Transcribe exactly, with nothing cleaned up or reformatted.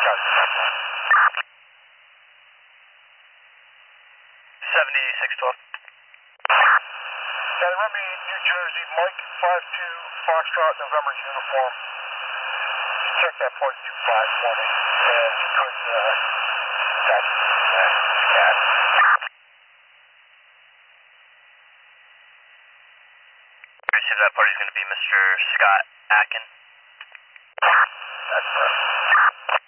seventy-six twelve. And Remy, New Jersey, Mike five two, Foxtrot, November uniform. Check that point two five for me. And you could, uh, that's that scan. So that party's going to be Mister Scott Atkin. That's correct.